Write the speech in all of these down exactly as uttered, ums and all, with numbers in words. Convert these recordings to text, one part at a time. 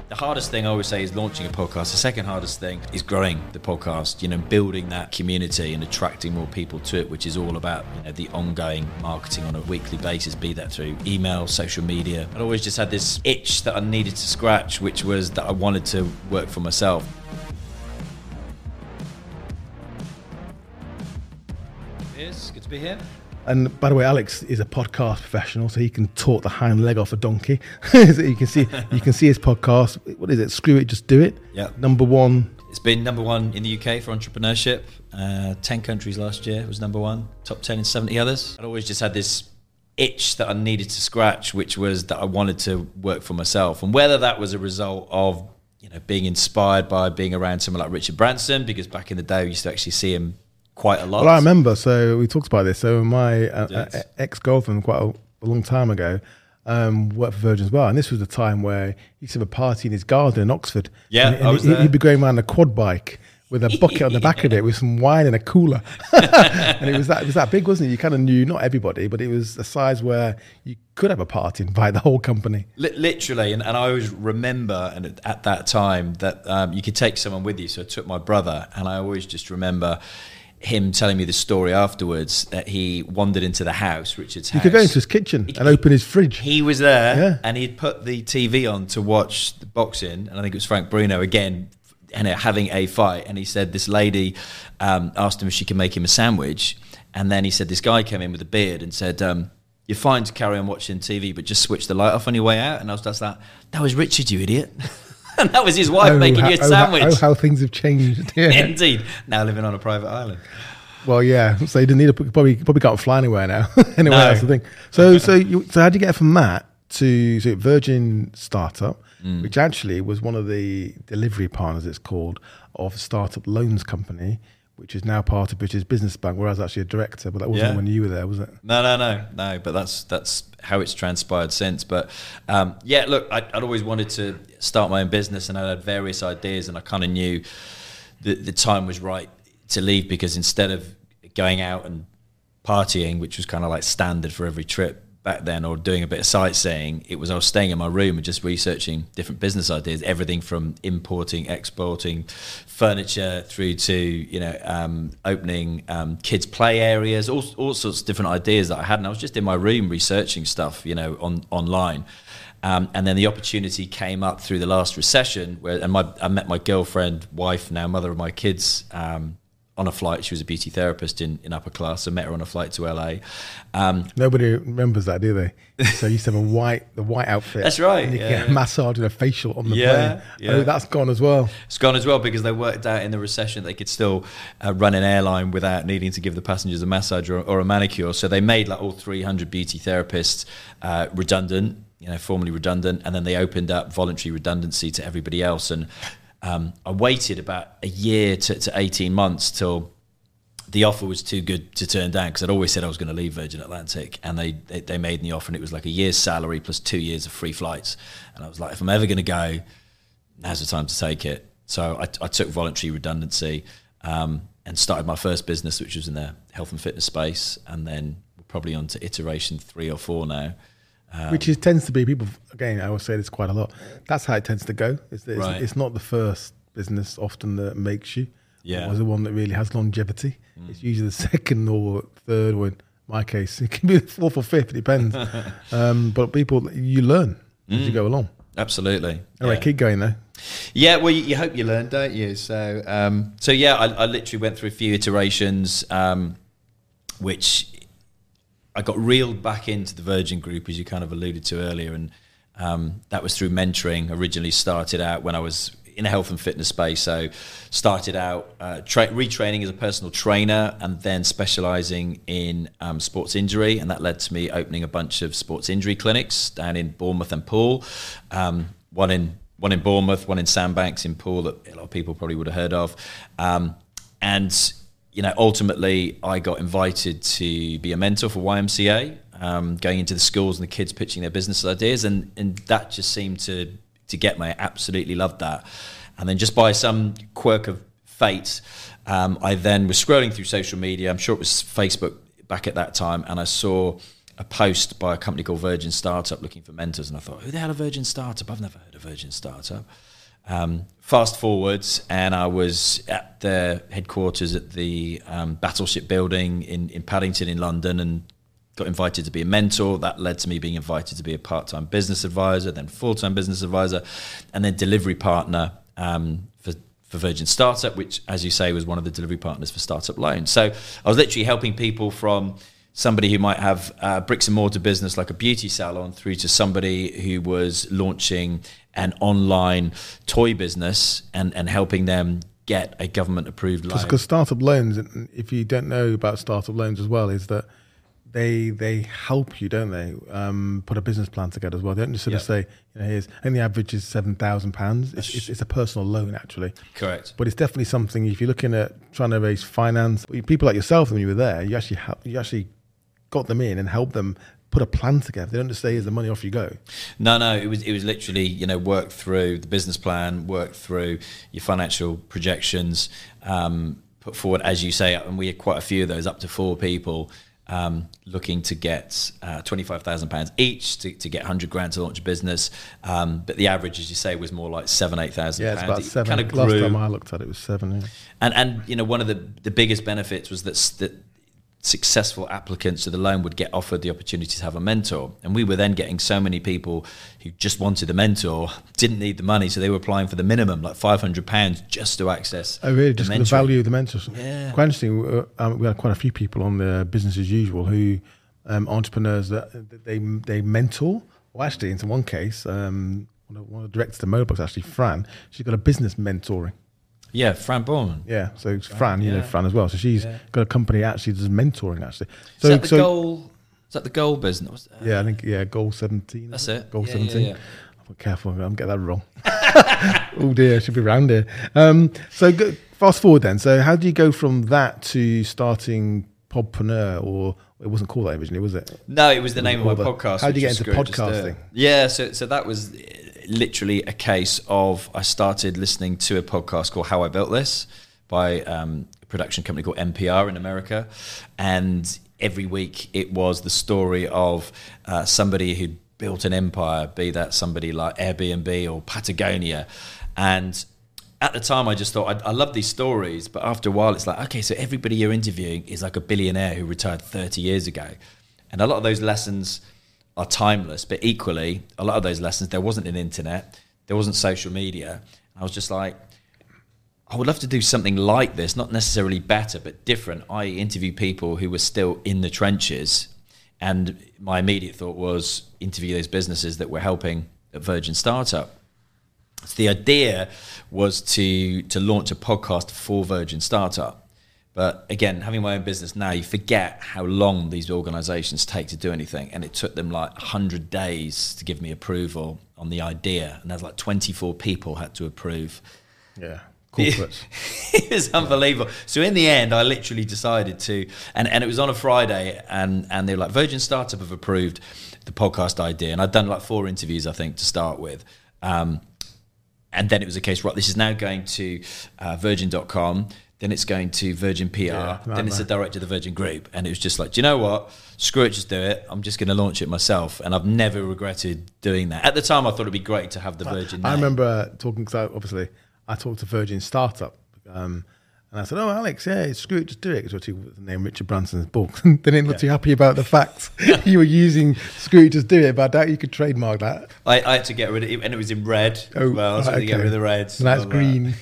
The hardest thing I always say is launching a podcast. The second hardest thing is growing the podcast, you know, building that community and attracting more people to it, which is all about, you know, the ongoing marketing on a weekly basis, be that through email, social media. I'd always just had this itch that I needed to scratch, which was that I wanted to work for myself. It's good to be here. And by the way, Alex is a podcast professional, so he can talk the hind leg off a donkey. you can see, you can see his podcast. What is it? Screw It, Just Do It. Yeah. Number one. It's been number one in the U K for entrepreneurship. Uh, ten countries last year was number one. Top ten in seventy others. I'd always just had this itch that I needed to scratch, which was that I wanted to work for myself. And whether that was a result of, you know, being inspired by being around someone like Richard Branson, because back in the day we used to actually see him quite a lot. Well, I remember, so we talked about this. So my uh, uh, ex-girlfriend, quite a, a long time ago, um, worked for Virgin as well. And this was the time where he used to have a party in his garden in Oxford. Yeah, and, and I was he, there. He'd be going around a quad bike with a bucket on the back of it with some wine and a cooler. And it was that it was that big, wasn't it? You kind of knew, not everybody, but it was a size where you could have a party and invite the whole company. L- literally, and, and I always remember and at, at that time that um, you could take someone with you. So I took my brother, and I always just remember him telling me the story afterwards that he wandered into the house, Richard's house. You could go into his kitchen he, and open his fridge. He was there, yeah. And he'd put the T V on to watch the boxing, and I think it was Frank Bruno again, and having a fight. And he said this lady um, asked him if she could make him a sandwich, and then he said this guy came in with a beard and said, um, "You're fine to carry on watching T V, but just switch the light off on your way out." And I was just like, "That was Richard, you idiot." And that was his wife oh, making how, you a oh, sandwich. Oh, how things have changed. Yeah. Indeed. Now living on a private island. Well, yeah. So you didn't need to probably probably can't fly anywhere now. anyway, No. that's the thing. So so you, so how did you get from that to so Virgin Startup, mm. which actually was one of the delivery partners, it's called, of a startup loans company, which is now part of British Business Bank, where I was actually a director, but that wasn't Yeah. when you were there, was it? No, no, no, no. But that's that's how it's transpired since. But um, yeah, look, I, I'd always wanted to start my own business, and I had various ideas, and I kind of knew that the time was right to leave, because instead of going out and partying, which was kind of like standard for every trip back then, or doing a bit of sightseeing, it was I was staying in my room and just researching different business ideas, everything from importing, exporting furniture through to, you know, um, opening um, kids' play areas, all, all sorts of different ideas that I had. And I was just in my room researching stuff, you know, on online. Um, and then the opportunity came up through the last recession, where and my I met my girlfriend, wife, now mother of my kids, um, on a flight. She was a beauty therapist in, in upper class. I met her on a flight to L A. Um, Nobody remembers that, do they? So you used to have a white, the white outfit. That's right. And you yeah, get a yeah. massage and a facial on the Yeah, plane. yeah. Oh, that's gone as well. It's gone as well, because they worked out in the recession they could still uh, run an airline without needing to give the passengers a massage or, or a manicure. So they made like all three hundred beauty therapists uh, redundant, you know, formally redundant, and then they opened up voluntary redundancy to everybody else. And um, I waited about a year to, to eighteen months till the offer was too good to turn down, because I'd always said I was going to leave Virgin Atlantic, and they, they they made me the offer, and it was like a year's salary plus two years of free flights. And I was like, if I'm ever going to go, now's the time to take it. So I, I took voluntary redundancy um, and started my first business, which was in the health and fitness space, and then we're probably on to iteration three or four now. Um, Which is, tends to be, people, again, I always say this quite a lot, that's how it tends to go. It's, it's, Right. it's not the first business often that makes you. Yeah. Or the one that really has longevity. Mm. It's usually the second or third, or in my case, it can be the fourth or fifth, it depends. um, but people, you learn as Mm. you go along. Absolutely. Anyway, yeah. keep going though. Yeah, well, you, you hope you learn, don't you? So, um, so yeah, I, I literally went through a few iterations, um, which I got reeled back into the Virgin Group, as you kind of alluded to earlier, and um, that was through mentoring. Originally started out when I was in a health and fitness space, so started out uh, tra- retraining as a personal trainer, and then specialising in um, sports injury, and that led to me opening a bunch of sports injury clinics down in Bournemouth and Poole, um, one in one in Bournemouth, one in Sandbanks in Poole that a lot of people probably would have heard of, um, and you know, ultimately I got invited to be a mentor for Y M C A, um, going into the schools and the kids pitching their business ideas, and and that just seemed to to get me. I absolutely loved that. And then just by some quirk of fate, um, I then was scrolling through social media. I'm sure it was Facebook back at that time, and I saw a post by a company called Virgin Startup looking for mentors, and I thought, who the hell are Virgin Startup? I've never heard of Virgin Startup. Um, fast forwards, and I was at the headquarters at the um, Battleship Building in, in Paddington in London, and got invited to be a mentor. That led to me being invited to be a part-time business advisor, then full-time business advisor, and then delivery partner um, for, for Virgin Startup, which, as you say, was one of the delivery partners for Startup Loans. So I was literally helping people from somebody who might have a bricks and mortar business like a beauty salon through to somebody who was launching an online toy business and, and helping them get a government approved loan. Because startup loans, if you don't know about startup loans as well, is that they they help you, don't they? Um, put a business plan together as well. They don't just sort yep. of say, you know, here's, and the average is seven thousand pounds. It's, it's, it's a personal loan, actually. Correct. But it's definitely something, if you're looking at trying to raise finance, people like yourself, when you were there, you actually help, you actually got them in and helped them put a plan together. They don't just say, here's the money, off you go. No, no, it was it was literally, you know, work through the business plan, work through your financial projections, um, put forward, as you say, and we had quite a few of those, up to four people um, looking to get uh, twenty-five thousand pounds each to, to get one hundred grand to launch a business. Um, but the average, as you say, was more like seven, eight thousand yeah, pounds. Yeah, it's about seven. Kind of Last grew. time I looked at it, it was seven. Yeah. And, and, you know, one of the, the biggest benefits was that, that successful applicants to the loan would get offered the opportunity to have a mentor, and we were then getting so many people who just wanted a mentor, didn't need the money, so they were applying for the minimum, like five hundred pounds, just to access. Oh, really? Just the, the value of the mentors. Yeah. Quite interesting. Um, we had quite a few people on the Business as Usual who um, entrepreneurs that, that they they mentor. Well, actually, in one case, um, one of, one of the directors of Mobox, actually, Fran, she's got a business mentoring. Yeah, Fran Borman. Yeah, so it's Fran, you yeah. know Fran as well. So she's yeah. got a company actually that does mentoring actually. So So, is that the so, goal? Is that the goal business? Uh, yeah, I think yeah, goal seventeen. That's it. Goal yeah, seventeen. Yeah, yeah. I'm careful, I'm get that wrong. Oh dear, I should be around here. Um, so go, fast forward then. So how do you go from that to starting Podpreneur, or it wasn't called that originally, was it? No, it was the name of my the, podcast. How did you get into podcasting? Yeah, so so that was literally a case of I started listening to a podcast called How I Built This by um, a production company called N P R in America, and every week it was the story of uh, somebody who'd built an empire, be that somebody like Airbnb or Patagonia. And at the time I just thought, I, I love these stories, but after a while it's like, okay, so everybody you're interviewing is like a billionaire who retired thirty years ago. And a lot of those lessons are timeless, but equally, a lot of those lessons, there wasn't an internet, there wasn't social media. I was just like, I would love to do something like this, not necessarily better, but different. I interview people who were still in the trenches. And my immediate thought was interview those businesses that were helping at Virgin Startup. So the idea was to to launch a podcast for Virgin Startup. But again, having my own business now, you forget how long these organisations take to do anything. And it took them like one hundred days to give me approval on the idea. And there's like twenty-four people had to approve. Yeah. Corporates. It was unbelievable. So in the end, I literally decided to, and, and it was on a Friday, and, and they were like, Virgin Startup have approved the podcast idea. And I'd done like four interviews, I think, to start with. Um, and then it was a case, right, this is now going to uh, virgin dot com, then it's going to Virgin P R, yeah, right, then it's right. a direct to the Virgin Group. And it was just like, do you know what? Screw it, just do it. I'm just going to launch it myself. And I've never regretted doing that. At the time, I thought it'd be great to have the Virgin name. I remember uh, talking, because obviously I talked to Virgin Startup, um, and I said, "Oh, Alex, yeah, screw it, just do it." Because actually, the name Richard Branson's book. They didn't look yeah. too happy about the fact you were using "screw it, just do it," but I doubt you could trademark that. I, I had to get rid of it, and it was in red oh, as well, so I had okay. to get rid of the red. So that's green.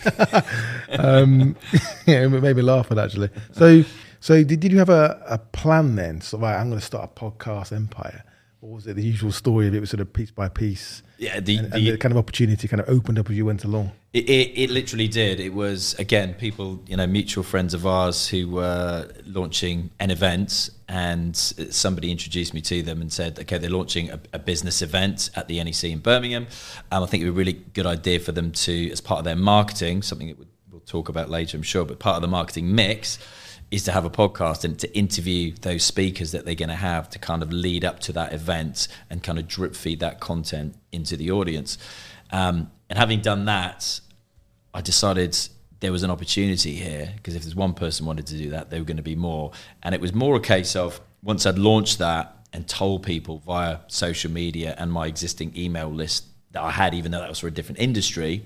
um, yeah, it made me laugh at actually. So, so did, did you have a, a plan then? So, right, I'm going to start a podcast empire. Or was it the usual story of it was sort of piece by piece? Yeah, the, and, the, and the kind of opportunity kind of opened up as you went along. It, it, it literally did. It was, again, people, you know, mutual friends of ours who were launching an event, and somebody introduced me to them and said, okay, they're launching a, a business event at the N E C in Birmingham. Um, I think it would be a really good idea for them to, as part of their marketing, something that we'll talk about later, I'm sure, but part of the marketing mix is to have a podcast and to interview those speakers that they're going to have to kind of lead up to that event and kind of drip feed that content into the audience. Um, and having done that, I decided there was an opportunity here, because if there's one person wanted to do that, there were going to be more. And it was more a case of, once I'd launched that, and told people via social media and my existing email list that I had, even though that was for a different industry,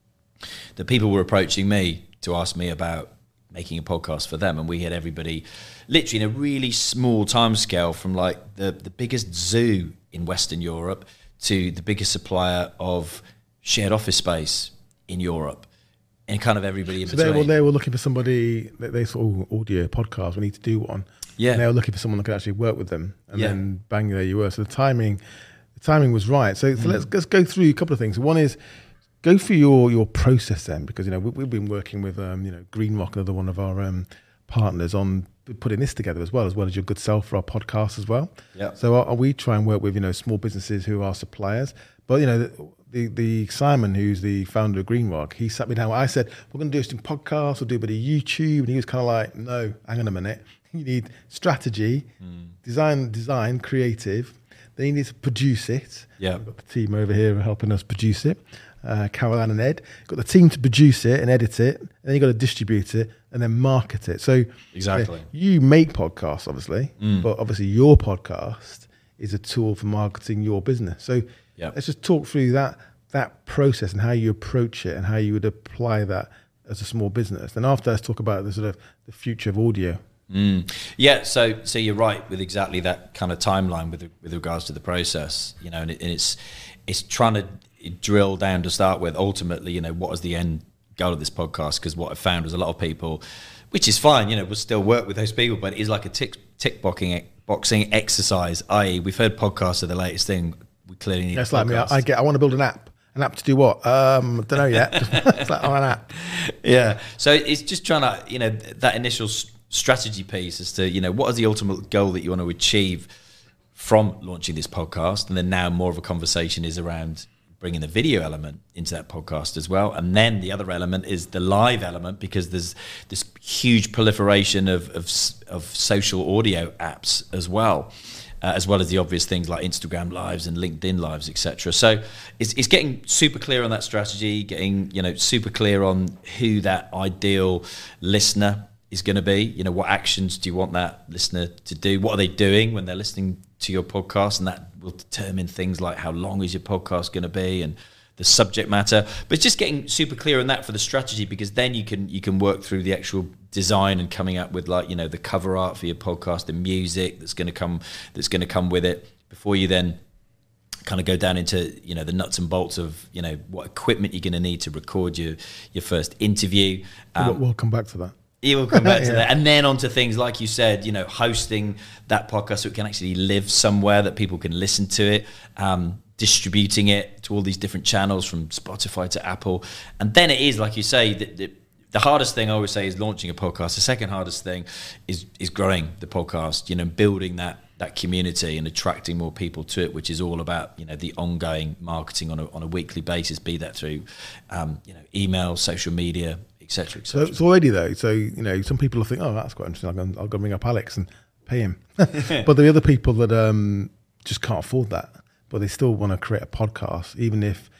that people were approaching me to ask me about making a podcast for them. And we had everybody literally in a really small time scale, from like the, the biggest zoo in Western Europe to the biggest supplier of shared office space in Europe, and kind of everybody in so between. They were, they were looking for somebody, they, they thought, oh, audio podcast, we need to do one. Yeah. And they were looking for someone that could actually work with them. And Yeah. then bang, there you were. So the timing, the timing was right. So, so mm. let's, let's go through a couple of things. One is, go through your, your process then, because, you know, we, we've been working with, um, you know, Greenrock, another one of our um, partners, on putting this together as well, as well as Your Good Self for our podcast as well. Yeah. So are, are we try and work with, you know, small businesses who are suppliers. But, you know, the, the, the Simon, who's the founder of Greenrock, he sat me down. I said, we're going to do some podcasts, we'll do a bit of YouTube. And he was kind of like, no, hang on a minute. You need strategy, mm. design, design, creative. Then you need to produce it. Yeah. We've got the team over here helping us produce it. Uh, Caroline and Ed. You've got the team to produce it and edit it, and then you've got to distribute it and then market it. So exactly, uh, you make podcasts, obviously, mm. but obviously your podcast is a tool for marketing your business. So yep. let's just talk through that that process and how you approach it and how you would apply that as a small business. Then after, let's talk about the sort of the future of audio. Mm. Yeah, so so you're right with exactly that kind of timeline with with regards to the process, you know, and, it, and it's it's trying to drill down to start with. Ultimately, you know, what is the end goal of this podcast? Because what I found was a lot of people, which is fine, you know, we'll still work with those people, but it is like a tick tick boxing boxing exercise. that is, we've heard podcasts are the latest thing. We clearly need. That's like me. I, I get. I want to build an app. An app to do what? Um, don't know yet. It's like, oh, an app. Yeah. So it's just trying to, you know, that initial strategy piece as to, you know, what is the ultimate goal that you want to achieve from launching this podcast, and then now more of a conversation is around bringing the video element into that podcast as well. And then the other element is the live element, because there's this huge proliferation of of, of social audio apps as well, uh, as well as the obvious things like Instagram lives and LinkedIn lives, et cetera. So it's, it's getting super clear on that strategy, getting, you know, super clear on who that ideal listener is going to be. You know, what actions do you want that listener to do? What are they doing when they're listening to your podcast? And that will determine things like how long is your podcast going to be and the subject matter. But it's just getting super clear on that for the strategy, because then you can you can work through the actual design and coming up with, like, you know, the cover art for your podcast, the music that's going to come that's going to come with it, before you then kind of go down into, you know, the nuts and bolts of, you know, what equipment you're going to need to record your your first interview. Um, we'll, we'll come back to that. You will come back to yeah. that. And then onto things like you said, you know, hosting that podcast so it can actually live somewhere that people can listen to it, um, distributing it to all these different channels from Spotify to Apple. And then it is, like you say, the, the, the hardest thing I always say is launching a podcast. The second hardest thing is is growing the podcast, you know, building that that community and attracting more people to it, which is all about, you know, the ongoing marketing on a on a weekly basis, be that through, um, you know, email, social media, et cetera, et cetera. So it's already though. So, you know, some people think, oh, that's quite interesting. I'll go, I'll go ring up Alex and pay him. But the other people that um, just can't afford that, but they still want to create a podcast, even if,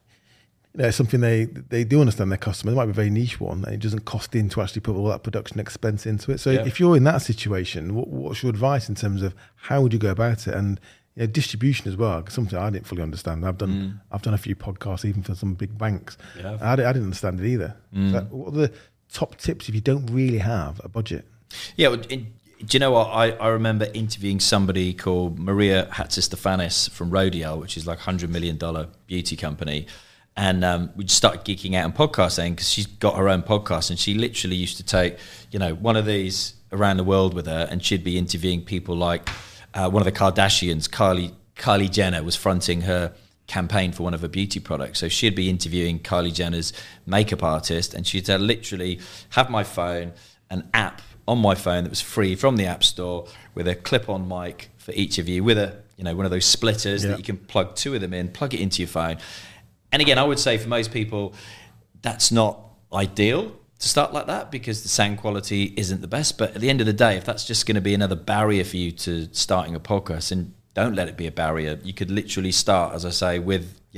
you know, it's something they they do understand their customer. It might be a very niche one, and it doesn't cost in to actually put all that production expense into it. So yeah. if you're in that situation, what, what's your advice in terms of how would you go about it? And, you know, distribution as well, something I didn't fully understand. I've done mm. I've done a few podcasts even for some big banks. Yeah. I, didn't, I didn't understand it either. Mm. So what are the top tips if you don't really have a budget? Yeah, well, in, do you know what? I, I remember interviewing somebody called Maria Hatzistefanis from Rodial, which is like a one hundred million dollars beauty company. And um, we just started geeking out on podcasting because she's got her own podcast, and she literally used to take, you know, one of these around the world with her, and she'd be interviewing people like uh, one of the Kardashians, Kylie Kylie Jenner was fronting her campaign for one of her beauty products. So she'd be interviewing Kylie Jenner's makeup artist, and she'd uh, literally have my phone, an app on my phone that was free from the App Store with a clip-on mic for each of you, with a, you know, one of those splitters yeah. that you can plug two of them in, plug it into your phone. And again, I would say for most people, that's not ideal to start like that because the sound quality isn't the best. But at the end of the day, if that's just going to be another barrier for you to starting a podcast, then don't let it be a barrier. You could literally start, as I say, with, you know,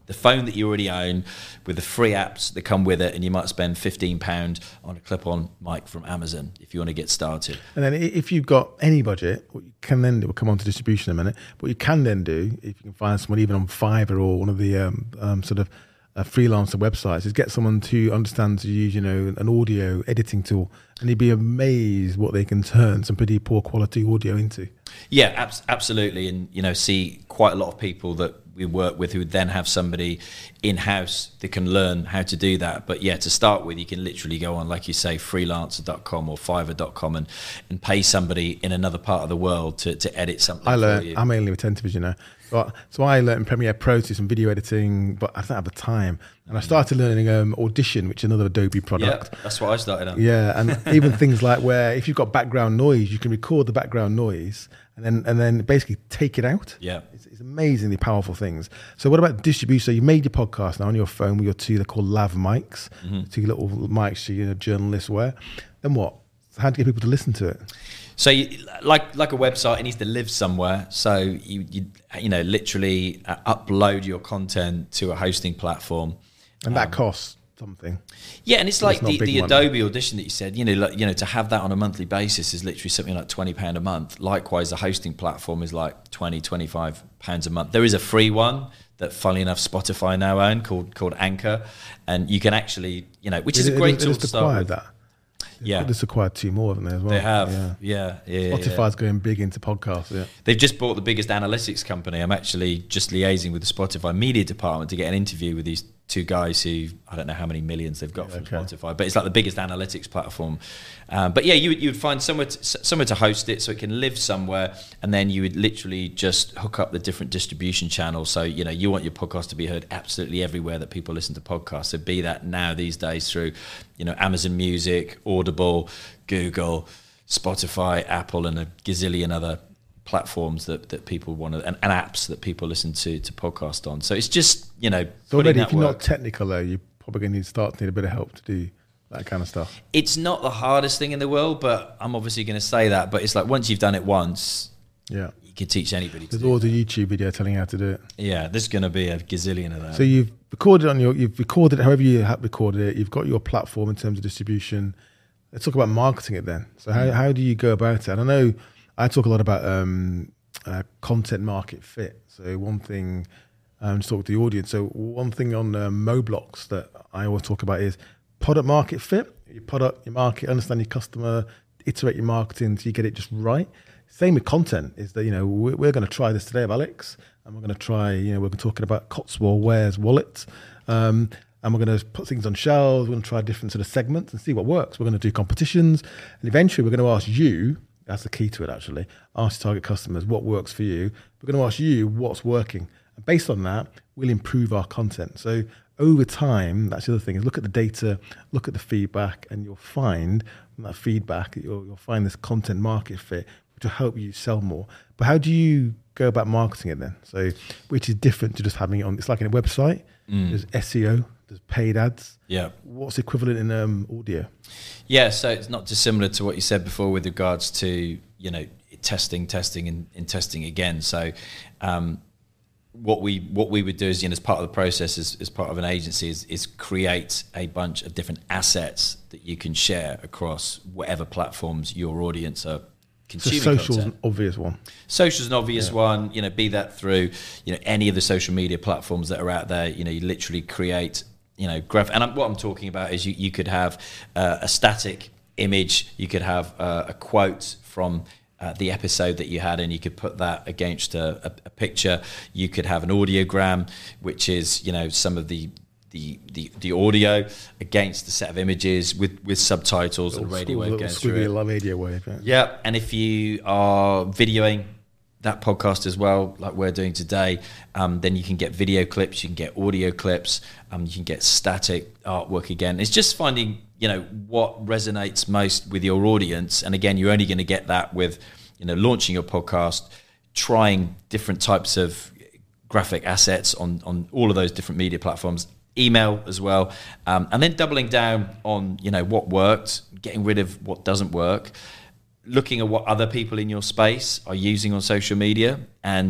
the phone that you already own with the free apps that come with it, and you might spend fifteen pounds on a clip-on mic from Amazon if you want to get started. And then if you've got any budget, what you can then do, we'll come on to distribution in a minute, what you can then do, if you can find someone even on Fiverr or one of the um, um, sort of uh, freelancer websites, is get someone to understand to use, you know, an audio editing tool, and you'd be amazed what they can turn some pretty poor quality audio into. Yeah, ab- absolutely. And, you know, see quite a lot of people that we work with who then have somebody in-house that can learn how to do that. But yeah, to start with, you can literally go on, like you say, freelancer dot com or fiverr dot com and, and pay somebody in another part of the world to, to edit something I learned, for you. I'm mainly retentive, as you know. So, so I learned in Premiere Pro to do some video editing, but I didn't have the time. And I started learning um, Audition, which is another Adobe product. Yeah, that's what I started on. Yeah, and even things like where if you've got background noise, you can record the background noise and then and then basically take it out. Yeah. It's, it's amazingly powerful things. So what about distribution? So you made your podcast now on your phone with your two, they're called lav mics, mm-hmm. two little mics you know, journalists wear. Then what? How do you get people to listen to it? So, you, like like a website, it needs to live somewhere. So you you you know literally uh, upload your content to a hosting platform, and that um, costs something. Yeah, and it's like the, the money. Adobe Audition that you said. You know, like, you know, to have that on a monthly basis is literally something like twenty pound a month. Likewise, the hosting platform is like twenty, twenty-five pounds a month. There is a free one that, funnily enough, Spotify now own called called Anchor, and you can actually, you know, which is it, a great it, tool it to start with. That. Yeah, just acquired two more, haven't they, as well? They have, yeah. yeah. yeah, yeah Spotify's yeah. going big into podcasts, yeah. They've just bought the biggest analytics company. I'm actually just liaising with the Spotify media department to get an interview with these two guys who, I don't know how many millions they've got from okay. Spotify, but it's like the biggest analytics platform. Um, but yeah, you would, you would find somewhere to, somewhere to host it so it can live somewhere, and then you would literally just hook up the different distribution channels. So, you know, you want your podcast to be heard absolutely everywhere that people listen to podcasts. So be that now these days through, you know, Amazon Music, Audible, Google, Spotify, Apple, and a gazillion other platforms that, that people want to, and, and apps that people listen to to podcast on. So it's just, you know, so already if you're work. Not technical though, you're probably going to need to start to need a bit of help to do that kind of stuff. It's not the hardest thing in the world, but I'm obviously going to say that. But it's like once you've done it once, yeah, you can teach anybody. There's to always do a YouTube video telling you how to do it. Yeah, there's going to be a gazillion of that. So you've recorded on your, you've recorded it however you have recorded it. You've got your platform in terms of distribution. Let's talk about marketing it then. So how how do you go about it? And I know I talk a lot about um, uh, content market fit. So one thing, um, to talk to the audience. So one thing on um, Moblocks that I always talk about is product market fit. Your product, your market, understand your customer, iterate your marketing so you get it just right. Same with content is that, you know, we're, we're going to try this today with Alex, and we're going to try, you know, we're talking about Cotswold Wares wallet. Um, And we're going to put things on shelves. We're going to try different sort of segments and see what works. We're going to do competitions. And eventually we're going to ask you, that's the key to it actually, ask your target customers what works for you. We're going to ask you what's working. And based on that, we'll improve our content. So over time, that's the other thing, is look at the data, look at the feedback, and you'll find from that feedback, you'll, you'll find this content market fit, which will help you sell more. But how do you go about marketing it then? So, which is different to just having it on, it's like in a website, mm. there's S E O, there's paid ads. Yeah. What's equivalent in um, audio? Yeah, so it's not dissimilar to what you said before with regards to, you know, testing, testing, and, and testing again. So um, what we what we would do is, you know, as part of the process, as, as part of an agency, is, is create a bunch of different assets that you can share across whatever platforms your audience are consuming. So social's content. An obvious one. Social's an obvious yeah. one. You know, be that through, you know, any of the social media platforms that are out there. You know, you literally create, you know, graph. And I'm, what I'm talking about is you, you could have uh, a static image, you could have uh, a quote from uh, the episode that you had, and you could put that against a, a, a picture. You could have an audiogram, which is, you know, some of the the the, the audio against a set of images with, with subtitles and radio wave going through it. Radio wave. Yeah. yeah, and if you are videoing that podcast as well, like we're doing today, um, then you can get video clips, you can get audio clips, um, you can get static artwork again. It's just finding, you know, what resonates most with your audience. And again, you're only going to get that with, you know, launching your podcast, trying different types of graphic assets on, on all of those different media platforms, email as well, um, and then doubling down on, you know, what worked, getting rid of what doesn't work, looking at what other people in your space are using on social media, and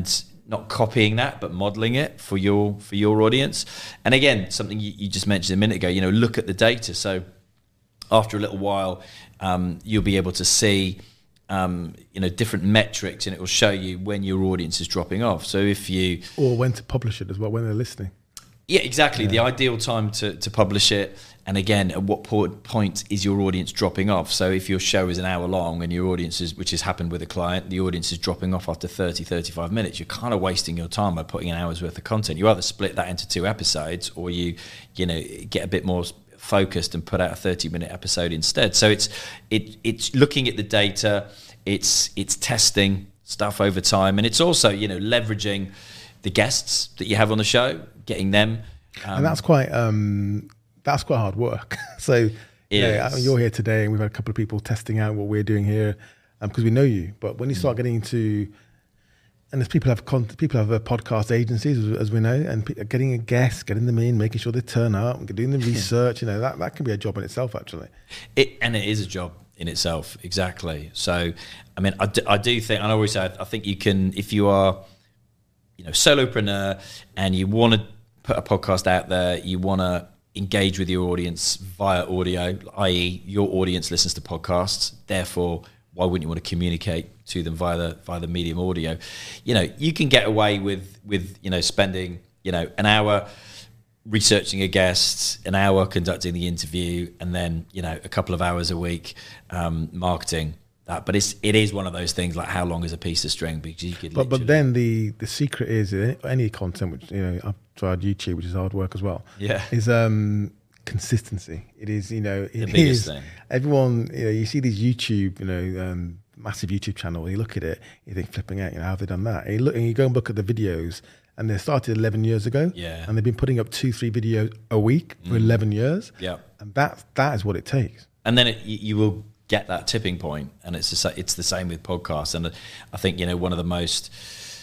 not copying that, but modeling it for your for your audience. And again, something you, you just mentioned a minute ago, you know, look at the data. So after a little while, um, you'll be able to see, um, you know, different metrics, and it will show you when your audience is dropping off. So if you... Or when to publish it as well, when they're listening. Yeah, exactly. Yeah. The ideal time to, to publish it. And again, at what point is your audience dropping off? So if your show is an hour long and your audience is, which has happened with a client, the audience is dropping off after thirty, thirty-five minutes, you're kind of wasting your time by putting an hour's worth of content. You either split that into two episodes, or you, you know, get a bit more focused and put out a thirty minute episode instead. So it's, it, it's looking at the data, it's, it's testing stuff over time. And it's also, you know, leveraging the guests that you have on the show, getting them. Um, and that's quite, um, that's quite hard work. So you know, you're here today, and we've had a couple of people testing out what we're doing here because um, we know you. But when you start getting into, and there's people have con- people have uh, podcast agencies, as, as we know, and pe- getting a guest, getting them in, making sure they turn up, and doing the research. You know, that, that can be a job in itself, actually. It and it is a job in itself, exactly. So, I mean, I do, I do think, and I always say, I think you can, if you are, you know, solopreneur, and you want to put a podcast out there, you want to engage with your audience via audio, that is your audience listens to podcasts, therefore why wouldn't you want to communicate to them via the via the medium audio? You know, you can get away with with you know spending you know an hour researching a guest, an hour conducting the interview, and then you know a couple of hours a week um, marketing that. But it's it is one of those things like how long is a piece of string? Because you could. But but then the the secret is uh, any content which you know I've tried YouTube, which is hard work as well. Yeah, is um. consistency. It is, you know, it the biggest is thing. Everyone, you know, you see these YouTube, you know, um, massive YouTube channel. You look at it, you think flipping out, you know, how have they done that? And you look and you go and look at the videos, and they started eleven years ago. Yeah, and they've been putting up two, three videos a week for mm. eleven years. Yeah, and that that is what it takes. And then it, you, you will get that tipping point, and it's the, it's the same with podcasts. And I think you know one of the most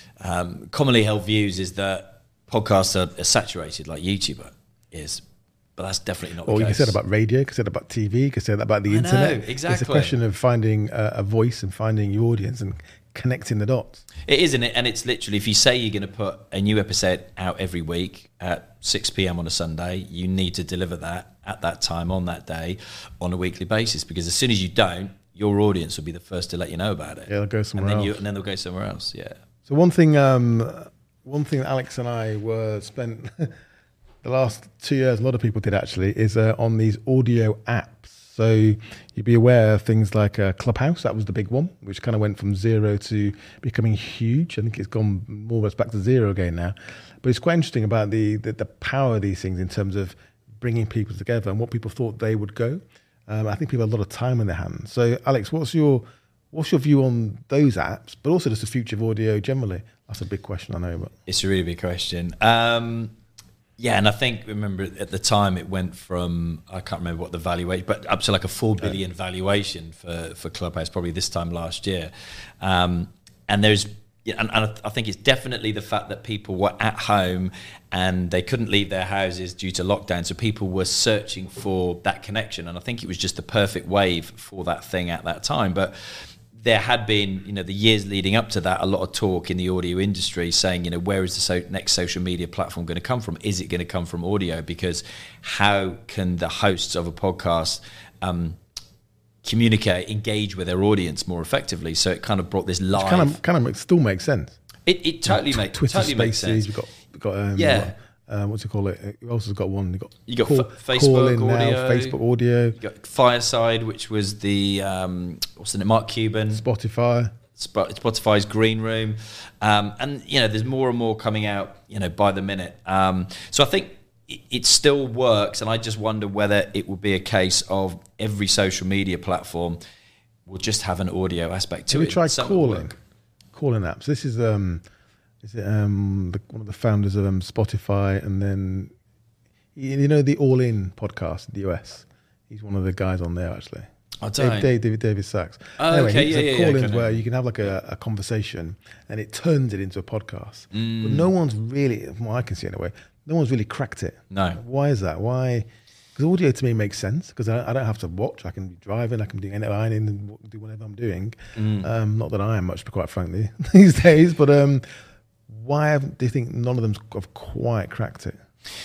um, commonly held views is that podcasts are, are saturated, like YouTube is. But that's definitely not the well, case. You can say that about radio, you can say that about T V, you can say that about the I internet. know, exactly. It's a question of finding a, a voice and finding your audience and connecting the dots. It is, isn't it? And it's literally, if you say you're going to put a new episode out every week at six p.m. on a Sunday, you need to deliver that at that time on that day on a weekly basis, because as soon as you don't, your audience will be the first to let you know about it. Yeah, they'll go somewhere and then else. You, and then they'll go somewhere else, yeah. So one thing, um, one thing that Alex and I were spent... the last two years, a lot of people did actually, is uh, on these audio apps. So you'd be aware of things like uh, Clubhouse, that was the big one, which kind of went from zero to becoming huge. I think it's gone more or less back to zero again now. But it's quite interesting about the, the, the power of these things in terms of bringing people together and what people thought they would go. Um, I think people have a lot of time in their hands. So Alex, what's your what's your view on those apps, but also just the future of audio generally? That's a big question, I know. But it's a really big question. Um, Yeah, and I think, remember, at the time it went from, I can't remember what the valuation, but up to like a four billion valuation for, for Clubhouse, probably this time last year. Um, and there's, and, and I think it's definitely the fact that people were at home and they couldn't leave their houses due to lockdown. So people were searching for that connection. And I think it was just the perfect wave for that thing at that time. But there had been, you know, the years leading up to that, a lot of talk in the audio industry saying, you know, where is the so next social media platform going to come from? Is it going to come from audio? Because how can the hosts of a podcast um, communicate, engage with their audience more effectively? So it kind of brought this live. It kind of, kind of still makes sense. It, it totally, make, Twitter totally makes Spaces, sense. You've got, you've got um, yeah. Um, what's it call it? Who else has got one? You've got, you got call, f- Facebook call in audio, now, Facebook audio. You got Fireside, which was the um, what's the name? Mark Cuban. Spotify. Sp- Spotify's Green Room, um, and you know, there's more and more coming out, you know, by the minute. Um, so I think it, it still works, and I just wonder whether it will be a case of every social media platform will just have an audio aspect to Have it. We try Some calling, calling apps. This is um, is it um, the, one of the founders of um, Spotify, and then you know the All In podcast in the U S. He's one of the guys on there actually. I don't. Dave, Dave, David, David Sachs. Oh, anyway, okay, he's yeah, a yeah, call-ins yeah, where you can have like a, a conversation and it turns it into a podcast. Mm. But no one's really, from what I can see anyway, no one's really cracked it. No. Why is that? Why? Because audio to me makes sense because I, I don't have to watch. I can be driving. I can be doing anything and do whatever I'm doing. Mm. Um, not that I am much, quite frankly, these days. But um, Why haven't, do you think none of them have quite cracked it?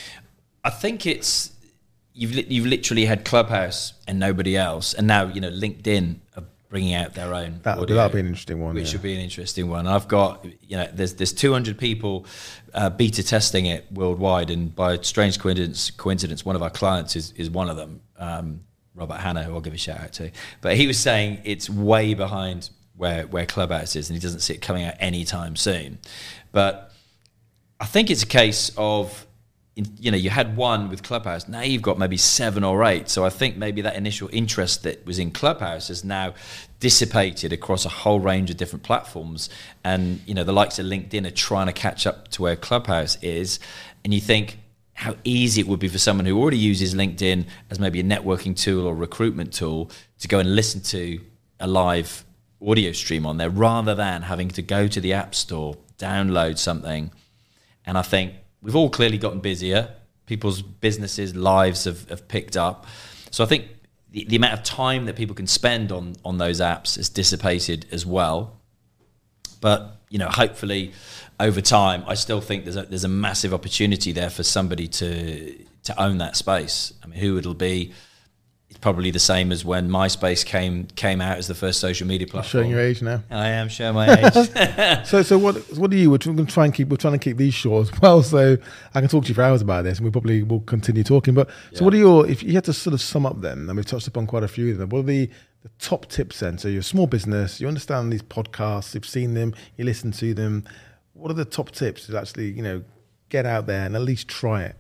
I think it's you've li- you've literally had Clubhouse and nobody else, and now you know LinkedIn are bringing out their own. That audio, that'll be an interesting one. Which yeah. would be an interesting one. I've got you know there's there's two hundred people uh, beta testing it worldwide, and by strange coincidence, coincidence, one of our clients is is one of them, um, Robert Hanna, who I'll give a shout out to. But he was saying it's way behind where where Clubhouse is, and he doesn't see it coming out anytime soon. But I think it's a case of, you know, you had one with Clubhouse, now you've got maybe seven or eight. So I think maybe that initial interest that was in Clubhouse has now dissipated across a whole range of different platforms. And, you know, the likes of LinkedIn are trying to catch up to where Clubhouse is. And you think how easy it would be for someone who already uses LinkedIn as maybe a networking tool or recruitment tool to go and listen to a live audio stream on there rather than having to go to the App Store, download something. And I think we've all clearly gotten busier. People's businesses, lives have, have picked up. So I think the, the amount of time that people can spend on, on those apps is dissipated as well. But, you know, hopefully over time, I still think there's a, there's a massive opportunity there for somebody to to own that space. I mean, who it'll be, it's probably the same as when MySpace came came out as the first social media platform. You're showing your age now. I am showing my age. so, so what? What do you? We're going to try and keep. We're trying to keep these short as well. So I can talk to you for hours about this, and we probably will continue talking. But yeah. so, what are your? If you had to sort of sum up them, and we've touched upon quite a few of them. What are the, the top tips then? So you're a small business. You understand these podcasts. You've seen them. You listen to them. What are the top tips to actually, you know, get out there and at least try it?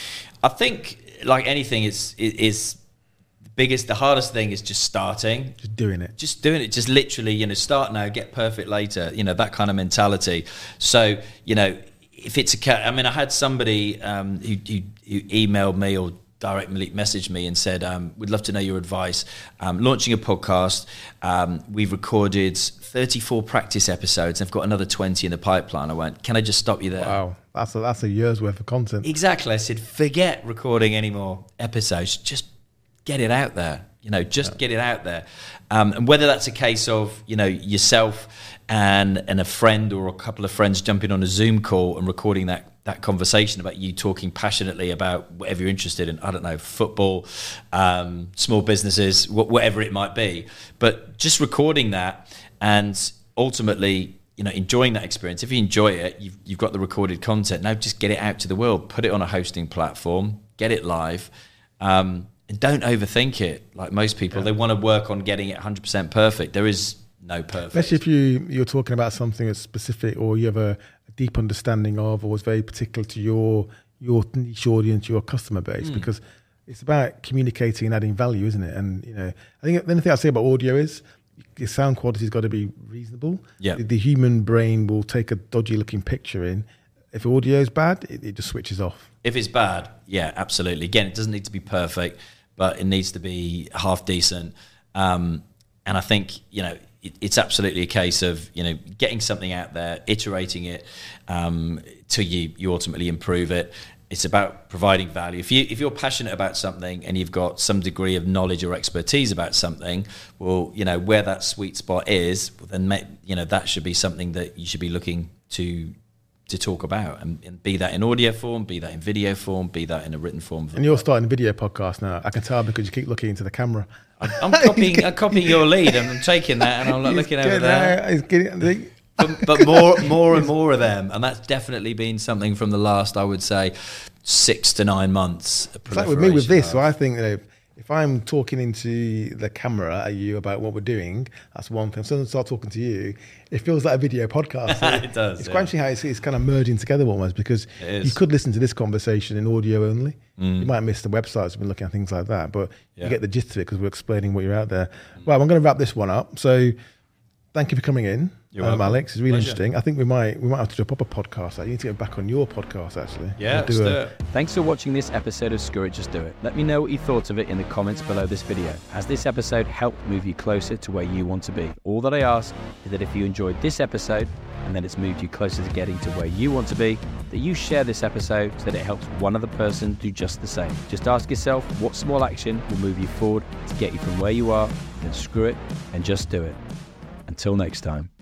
I think, like anything, it's it is. Biggest, the hardest thing is just starting. Just doing it. Just doing it. Just literally, you know, start now, get perfect later. You know, that kind of mentality. So, you know, if it's a cat, I mean, I had somebody um, who, who, who emailed me or directly messaged me and said, um, we'd love to know your advice. Um, launching a podcast. Um, we've recorded thirty-four practice episodes. I've got another twenty in the pipeline. I went, can I just stop you there? Wow. That's a, that's a year's worth of content. Exactly. I said, forget recording any more episodes. Just get it out there, you know, just yeah. get it out there. Um, and whether that's a case of, you know, yourself and and a friend or a couple of friends jumping on a Zoom call and recording that that conversation about you talking passionately about whatever you're interested in, I don't know, football, um, small businesses, wh- whatever it might be. But just recording that and ultimately, you know, enjoying that experience. If you enjoy it, you've, you've got the recorded content. Now just get it out to the world, put it on a hosting platform, get it live. Um, And don't overthink it. Like most people, yeah. they want to work on getting it one hundred percent perfect. There is no perfect. Especially if you, you're talking about something that's specific or you have a, a deep understanding of or is very particular to your your niche audience, your customer base, mm. because it's about communicating and adding value, isn't it? And, you know, I think the only thing I say about audio is your sound quality's got to be reasonable. Yeah. The, the human brain will take a dodgy looking picture in. If audio is bad, it, it just switches off. If it's bad, yeah, absolutely. Again, it doesn't need to be perfect, but it needs to be half decent. Um, and I think, you know, it, it's absolutely a case of, you know, getting something out there, iterating it um, till you, you ultimately improve it. It's about providing value. If you if you're passionate about something and you've got some degree of knowledge or expertise about something, well, you know, where that sweet spot is, then you know that should be something that you should be looking to to talk about, and, and be that in audio form, be that in video form, be that in a written form. And you're starting a video podcast now. I can tell because you keep looking into the camera. I'm copying, I'm copying your lead, and I'm taking that, and I'm like looking over there. He's getting, but, but more, more and more of them, and that's definitely been something from the last, I would say, six to nine months. It's like with me with this. So I think, you know, if I'm talking into the camera at you about what we're doing, that's one thing. If someone starts talking to you, it feels like a video podcast. So it does. It's yeah. quite interesting how it's, it's kind of merging together almost, because you could listen to this conversation in audio only. Mm. You might miss the websites, we've been looking at things like that, but yeah. you get the gist of it because we're explaining what you're out there. Mm. Well, I'm going to wrap this one up. So thank you for coming in. Um, Alex, it's really Pleasure. interesting. I think we might we might have to do a proper podcast. You need to get back on your podcast, actually. Yeah, let's do, do it. Thanks for watching this episode of Screw It, Just Do It. Let me know what you thought of it in the comments below this video. Has this episode helped move you closer to where you want to be? All that I ask is that if you enjoyed this episode and then it's moved you closer to getting to where you want to be, that you share this episode so that it helps one other person do just the same. Just ask yourself what small action will move you forward to get you from where you are, then screw it and just do it. Until next time.